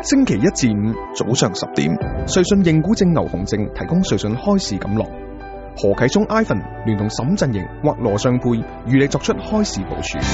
星期一至五早上10點，瑞信認股證牛熊證提供瑞信開市錦囊。何啟聰 Ivan 聯同沈振盈或羅尚佩與你作出開市部署。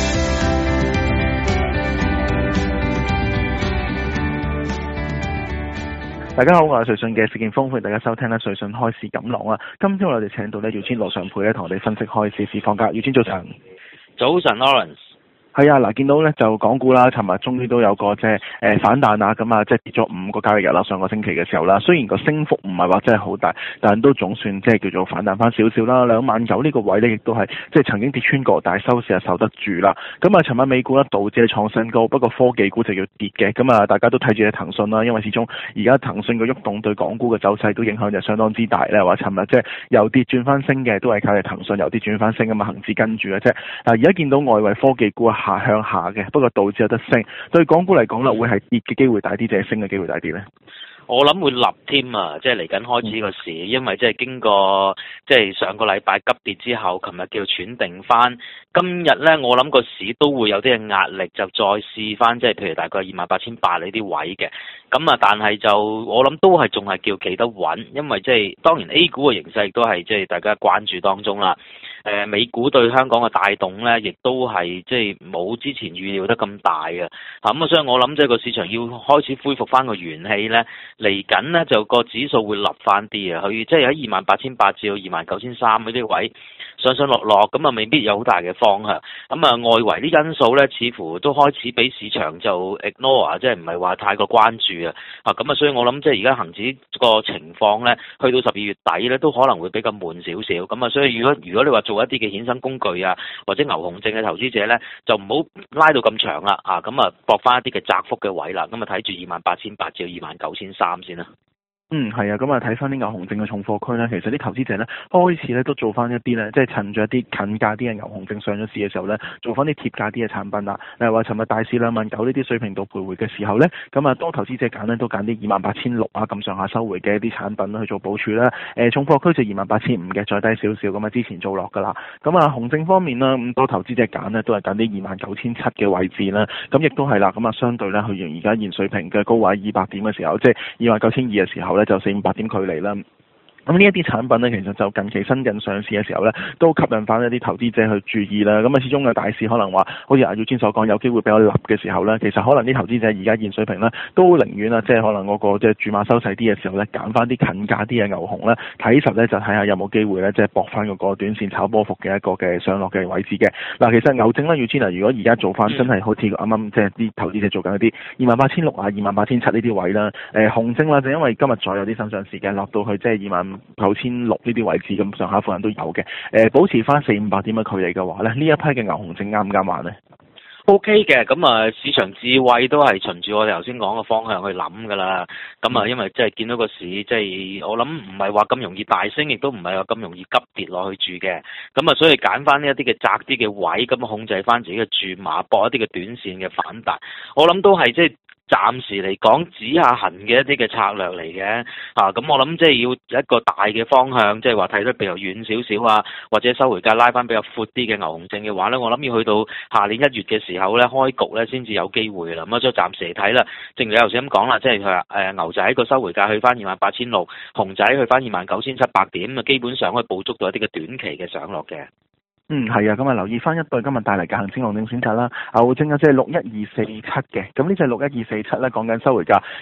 大家好，我係瑞信嘅薛建峰，歡迎大家收聽瑞信開市錦囊啊！今天我哋請到姚千羅尚佩咧，同我哋分析開市市況噶。姚千早晨， 早晨 Lawrence。 係啊，嗱，見到咧就港股啦，尋日終於都有個反彈啊，咁啊即係跌咗5個交易日啦。上個星期嘅時候啦，雖然個升幅唔係話真係好大，但都總算即係叫做反彈翻少少啦。29000呢個位咧，亦都係即係曾經跌穿過，但係收市係受得住啦。咁啊，尋日美股咧道指係創新高，不過科技股就要跌嘅。咁啊，大家都睇住隻騰訊啦，因為始終而家騰訊嘅喐動對港股嘅走勢都影響就相當之大咧。話尋日即係由跌轉翻升嘅，都係靠住騰訊由跌轉翻升咁啊，恒指跟住嘅啫。嗱，而家見到外圍科技股向下嘅，不過道指有得升，對港股嚟講啦，會係跌嘅機會大啲，定係升嘅機會大啲咧？ 我諗會立添啊，即係嚟緊開始個市，因為即係經過即係上個禮拜急跌之後，琴日叫喘定翻，今日咧我諗個市都會有啲嘅壓力，就再試翻即係譬如大概28800呢啲位嘅，咁啊但係就我諗都係仲係叫企得穩，因為即係當然 A 股嘅形勢亦都係即係大家關注當中啦。美股對香港嘅帶動咧，亦都係即係冇之前預料得咁大嘅，咁啊，所以我諗即係個市場要開始恢復翻個元氣咧，嚟緊咧就個指數會立翻啲啊，佢即係喺28800至到29300呢啲位上上落落，咁啊未必有好大嘅方向，咁啊外圍啲因素咧似乎都開始俾市場就 ignore 啊，即係唔係話太過關注啊，咁啊，所以我諗即係而家恒指個情況咧，去到12月底咧都可能會比較悶少少，咁啊，所以如果你話做一啲嘅衍生工具啊，或者牛熊證嘅投資者咧，就唔好拉到咁長啦，咁啊搏翻一啲嘅窄幅嘅位啦，咁啊睇住28800至到29300先啦。 係啊，咁啊睇翻啲牛熊證嘅重貨區咧，其實啲投資者咧開始咧都做翻一啲咧，即係趁住一啲近價啲嘅牛熊證上咗市嘅時候咧，做翻啲貼價啲嘅產品啦。例如話尋日大市29000呢啲水平度徘徊嘅時候咧，咁啊多投資者揀咧都揀啲28600啊咁上下收回嘅一啲產品去做部署啦。重貨區就28500嘅，再低少少咁啊，之前做落噶啦。咁啊熊證方面啦，咁多投資者揀咧都係揀啲29700嘅位置啦。咁亦都係啦，咁啊相對咧去完而家現水平嘅高位200點嘅時候，即係29200嘅時候咧，就400點距離啦。咁呢一啲產品咧，其實就近期新近上市嘅時候咧，都吸引翻一啲投資者去注意啦。咁啊，始終嘅大市可能話，好似阿耀千所講，有機會比較立嘅時候咧，其實可能啲投資者而家現水平咧，都寧願啊，即係可能嗰個即係注碼收細啲嘅時候咧，揀翻啲近價啲嘅牛熊咧，睇實咧就睇下有冇機會咧，即係搏翻嗰個短線炒波幅嘅一個嘅上落嘅位置嘅。嗱，其實牛證咧，耀千啊，如果而家做翻真係好似啱啱即係啲投資者做緊一啲28600啊、28700呢啲位啦，熊證啦，就因為今日再有啲新上市嘅，落到去即係29600呢啲位置咁上下附近都有嘅，保持翻400-500點嘅距離嘅話咧，呢一批嘅牛熊證啱唔啱玩咧 ？OK 嘅，咁啊市場智慧都係循住我哋頭先講嘅方向去諗噶啦。咁啊，因為即係見到個市，即係我諗唔係話咁容易大升，亦都唔係話咁容易急跌落去住嘅。咁啊，所以揀翻一啲嘅窄啲嘅位，咁啊控制翻自己嘅注碼，搏一啲嘅短線嘅反彈。我諗都係即係暫時嚟講止下痕嘅一啲嘅策略嚟嘅。咁我諗即係要一個大嘅方向，即係話睇得比較遠少少啊，或者收回價拉翻比較闊啲嘅牛熊證嘅話咧，我諗要去到下年1月嘅時候咧，開局咧先至有機會啦。咁啊，所以暫時嚟睇啦，正如你頭先咁講啦，即係佢話牛仔個收回價去翻28600，熊仔去翻29700點，啊基本上可以捕捉到一啲嘅短期嘅上落嘅。 係啊，咁啊留意翻一對今日帶嚟嘅恒生牛證選擇啦，牛證啊即係61247嘅，咁呢隻61247咧講緊收回價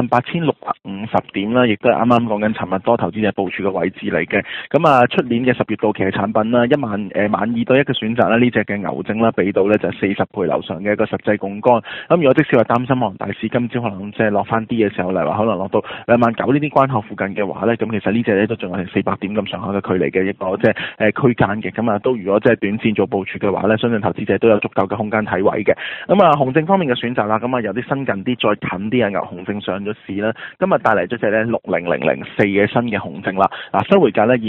28650點啦，亦都係啱啱講緊尋日多投資者部署嘅位置嚟嘅。咁啊出年嘅10月到期嘅產品啦，12000對1嘅選擇啦，呢隻嘅牛證啦俾到咧就40倍樓上嘅一個實際槓桿。咁如果即使話擔心可能大市今朝可能即係落翻啲嘅時候，例如話可能落到29000呢啲關口附近嘅話咧，咁其實呢隻咧都仲有400點咁上下嘅距離嘅一個即係區間嘅。咁啊都如果即係短線做部署嘅話咧，相信投資者都有足夠嘅空間睇位嘅。咁啊，熊證方面嘅選擇啦，咁啊有啲新近啲再近啲嘅牛熊證上咗市啦，今日帶嚟咗隻咧60004嘅新嘅熊證啦。嗱，收回價咧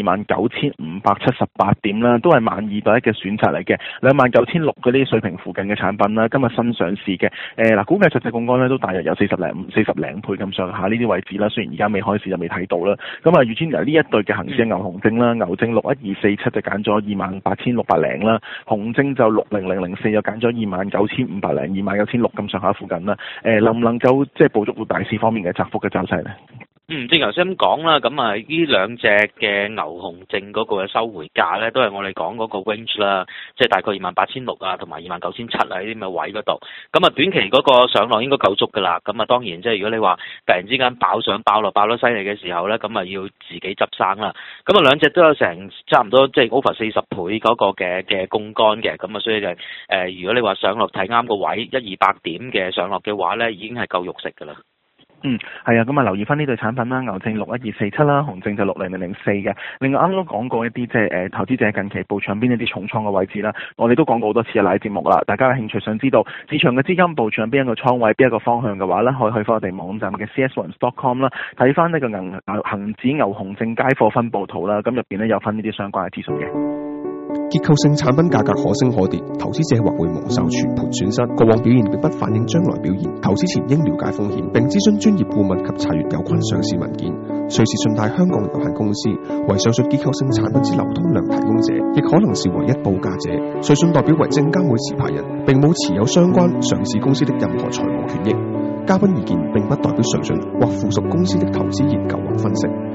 29578點啦，都係12000對1嘅選擇嚟嘅，29600嗰啲水平附近嘅產品啦，今日新上市嘅。估計實際槓桿咧都大約有40零倍咁上下呢啲位置啦，雖然而家未開市就未睇到啦。咁啊，預先由呢一對嘅恒指牛熊證啦，牛證61247就揀咗28600 29,600零啦，紅證就60004又揀咗29,500零29,600咁上下附近啦。能唔能夠即係捕捉到大市方面嘅窄幅嘅走勢咧？ 正頭先咁講啦，咁啊呢兩隻嘅牛熊證嗰個嘅收回價咧，都係我哋講嗰個 range 啦，即係大概28,600啊，同埋29,700啊呢啲咁嘅位嗰度。咁啊短期嗰個上落應該夠足㗎啦。咁啊當然即係如果你話突然之間爆上爆落爆得犀利嘅時候咧，咁啊要自己執生啦。咁啊兩隻都有成差唔多即係 over 40倍嗰個嘅槓桿嘅，咁啊所以就如果你話上落睇啱個位100-200點嘅上落嘅話咧，已經係夠肉食㗎啦。 係啊，咁啊留意翻呢對產品啦，牛證61247啦，紅證就60004嘅。另外啱啱都講過一啲即係投資者近期部署邊一啲重倉嘅位置啦，我哋都講過好多次嘅奶節目啦。大家嘅興趣想知道市場嘅資金部署邊一個倉位、邊一個方向嘅話咧，可以去翻我哋網站嘅 cs1.com 啦，睇翻呢個恆指牛熊證街貨分佈圖啦，咁入邊咧有翻呢啲相關嘅資訊嘅。 結構性產品價格可升可跌，投資者或會蒙受全盤損失。過往表現並不反映將來表現，投資前應了解風險，並諮詢專業顧問及查閱有關上市文件。瑞士信貸香港有限公司為上述結構性產品之流通量提供者，亦可能是唯一報價者。瑞信代表為證監會持牌人，並冇持有相關上市公司的任何財務權益。嘉賓意見並不代表瑞信或附屬公司的投資研究或分析。